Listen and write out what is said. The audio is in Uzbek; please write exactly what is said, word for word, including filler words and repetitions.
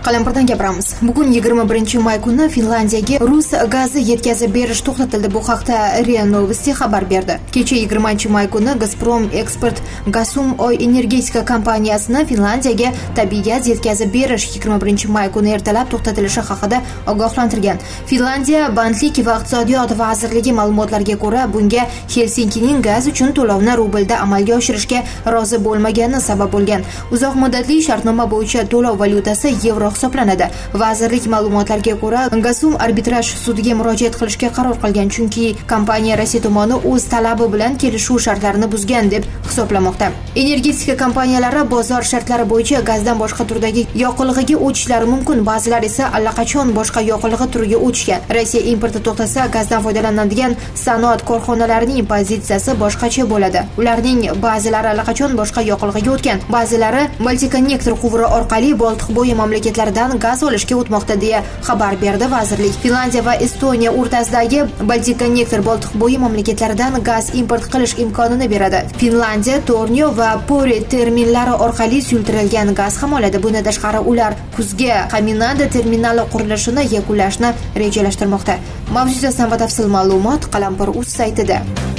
Qalampirdan gapiramiz. Bugun yigirma birinchi may kuni Finlandiyaga rus gazi yetkazib berish to'xtatildi. Bu haqda RIA Novosti xabar berdi. Kecha yigirmanchi may kuni Gazprom Export Gasum Oy energetika kompaniyasini Finlandiyaga tabiiy gaz yetkazib berish yigirma birinchi may kuni ertalab to'xtatilishi haqida ogohlantirgan. Finlandiya bandlik va iqtisodiyot vazirligi ma'lumotlariga ko'ra, bunga Helsinkining gaz uchun to'lovni rublda amalga oshirishga rozi bo'lmagani sabab bo'lgan. Uzoq muddatli shartnoma bo'yicha to'lov valyutasi yevro hisoblanadi. Vazirlik ma'lumotlariga ko'ra, Gasum arbitraj sudiga murojaat qilishga qaror qilgan, chunki kompaniya Rossiya tomoni o'z talabi bilan kelishuv shartlarini buzgan deb hisoblamoqda. Energetika kompaniyalari bozor shartlari bo'yicha gazdan boshqa turdagi yoqilg'iga o'tishlari mumkin, ba'zilar esa allaqachon boshqa yoqilg'i turiga o'tishgan. Rossiya importi to'xtasa, gazdan foydalanadigan sanoat korxonalarining pozitsiyasi boshqacha bo'ladi. Ularning ba'zilari allaqachon boshqa yoqilg'iga o'tgan, ba'zilari Baltikonnektor quvuri orqali Boltiq bo'yi mamlakatlaridan gaz olishga o'tmoqda deya xabar berdi vazirlik. Finlandiya va Estoniya o'rtasidagi Baltikonnektor Boltiq bo'yi mamlakatlaridan gaz import qilish imkonini beradi. Finlandiya Tornio va Pori terminallari orqali suyultirilgan gaz ham oladi. Bundan tashqari, ular kuzga Kaminada terminali qurilishini yakunlashni rejalashtirmoqda. Mavzu yuzasidan batafsil ma'lumot Qalampir.uz saytida.